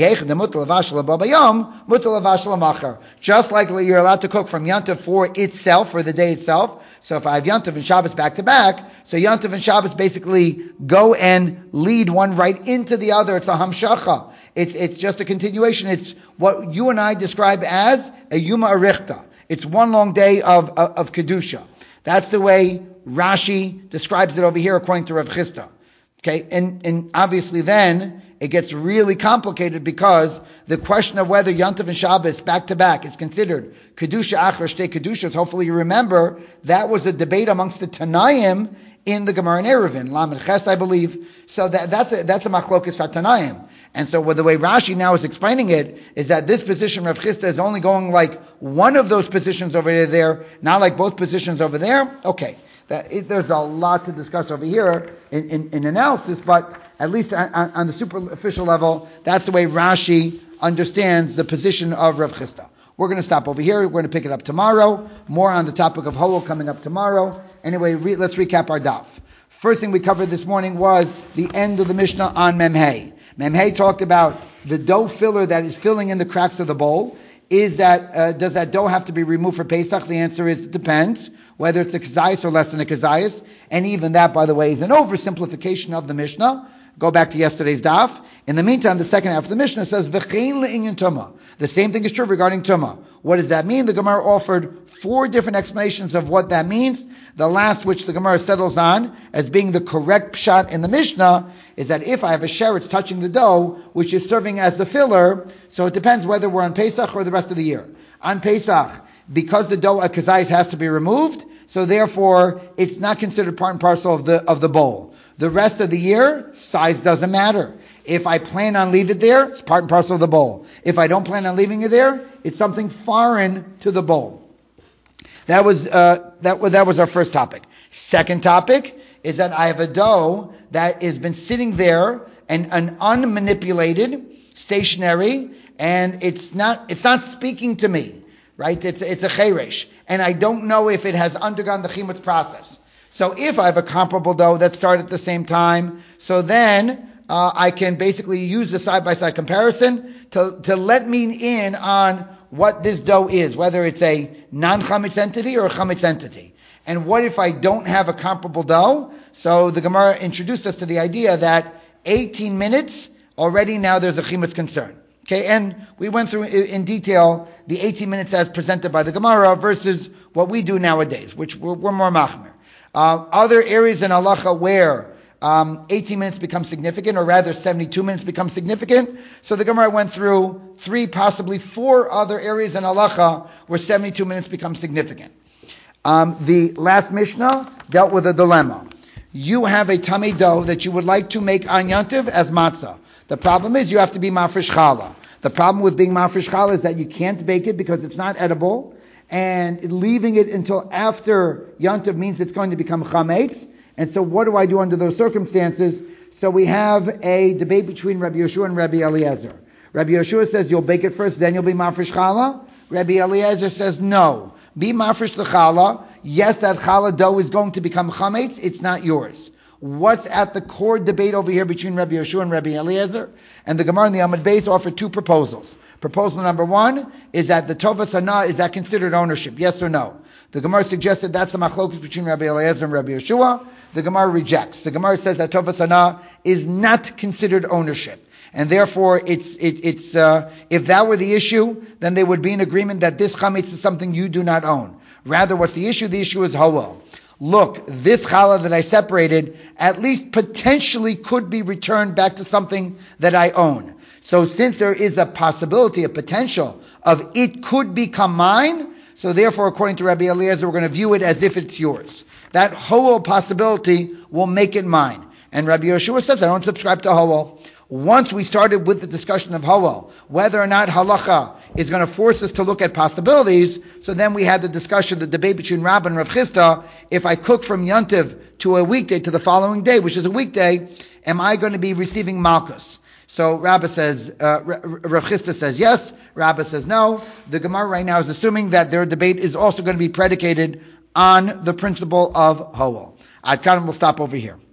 like you're allowed to cook from Yom Tov for itself, for the day itself. So if I have Yom Tov and Shabbos back to back, so Yom Tov and Shabbos basically go and lead one right into the other. It's a hamshacha. It's it's just a continuation. It's what you and I describe as a Yuma Arichta. It's one long day of, of, of Kedusha. That's the way Rashi describes it over here according to Rav Chisda. Okay, and, and obviously then it gets really complicated because the question of whether Yom Tov and Shabbos back to back is considered Kedusha Achar Shtei Kedushas, hopefully you remember, that was a debate amongst the Tanaim in the Gemara in Eruvin, Lamed Ches, I believe. So that, that's a, that's a machlokas Tanayim. And so the way Rashi now is explaining it is that this position of Rav Chisda is only going like one of those positions over there, not like both positions over there. Okay, that, it, there's a lot to discuss over here in, in, in analysis, but at least on, on the superficial level, that's the way Rashi understands the position of Rav Chisda. We're going to stop over here. We're going to pick it up tomorrow. More on the topic of Howel coming up tomorrow. Anyway, re, let's recap our daf. First thing we covered this morning was the end of the Mishnah on Memhei. Memhei talked about the dough filler that is filling in the cracks of the bowl. Is that uh, does that dough have to be removed for Pesach? The answer is it depends, whether it's a kazayis or less than a kazayis. And even that, by the way, is an oversimplification of the Mishnah. Go back to yesterday's daf. In the meantime, the second half of the Mishnah says, V'chein le'inyan tumah. The same thing is true regarding tumah. What does that mean? The Gemara offered four different explanations of what that means. The last, which the Gemara settles on as being the correct pshat in the Mishnah, is that if I have a sheretz touching the dough, which is serving as the filler, so it depends whether we're on Pesach or the rest of the year. On Pesach, because the dough at kazayis has to be removed, so therefore it's not considered part and parcel of the of the bowl. The rest of the year, size doesn't matter. If I plan on leaving it there, it's part and parcel of the bowl. If I don't plan on leaving it there, it's something foreign to the bowl. That was uh, that was that was our first topic. Second topic is that I have a dough that has been sitting there and an unmanipulated, stationary, and it's not it's not speaking to me, right? It's it's a cheresh, and I don't know if it has undergone the chimutz process. So if I have a comparable dough that started at the same time, so then uh, I can basically use the side-by-side comparison to, to let me in on what this dough is, whether it's a non-chametz entity or a chametz entity. And what if I don't have a comparable dough? So the Gemara introduced us to the idea that eighteen minutes, already now there's a chimutz concern. Okay, and we went through in detail the eighteen minutes as presented by the Gemara versus what we do nowadays, which we're, we're more machmir. Uh, other areas in halacha where um, eighteen minutes become significant, or rather seventy-two minutes become significant. So the Gemara went through three, possibly four other areas in halacha where seventy-two minutes become significant. Um, the last Mishnah dealt with a dilemma. You have a tamei dough that you would like to make on Yantiv as matzah. The problem is you have to be mafresh challah. The problem with being mafresh challah is that you can't bake it because it's not edible. And leaving it until after Yantiv means it's going to become chametz. And so what do I do under those circumstances? So we have a debate between Rabbi Yeshua and Rabbi Eliezer. Rabbi Yeshua says you'll bake it first, then you'll be mafresh challah. Rabbi Eliezer says no. Be mafresh the challah. Yes, that challah dough is going to become chametz. It's not yours. What's at the core debate over here between Rabbi Yeshua and Rabbi Eliezer? And the Gemara and the Amud Beis offer two proposals. Proposal number one is that the tovas hana, is that considered ownership? Yes or no? The Gemara suggested that's a machlokus between Rabbi Eliezer and Rabbi Yeshua. The Gemara rejects. The Gemara says that tovas hana is not considered ownership. And therefore, it's it, it's uh, if that were the issue, then they would be in agreement that this chametz is something you do not own. Rather, what's the issue? The issue is howel. Look, this challah that I separated at least potentially could be returned back to something that I own. So since there is a possibility, a potential of it could become mine, so therefore, according to Rabbi Eliezer, we're going to view it as if it's yours. That howel possibility will make it mine. And Rabbi Yeshua says, I don't subscribe to howel. Once we started with the discussion of howel, whether or not halacha is going to force us to look at possibilities, so then we had the discussion, the debate between Rav and Rav Chisda, if I cook from Yantiv to a weekday to the following day, which is a weekday, am I going to be receiving malchus? So Rabbi says, uh, Rav Chisda says yes, Rabbi says no. The Gemara right now is assuming that their debate is also going to be predicated on the principle of howel. Ad Kan will stop over here.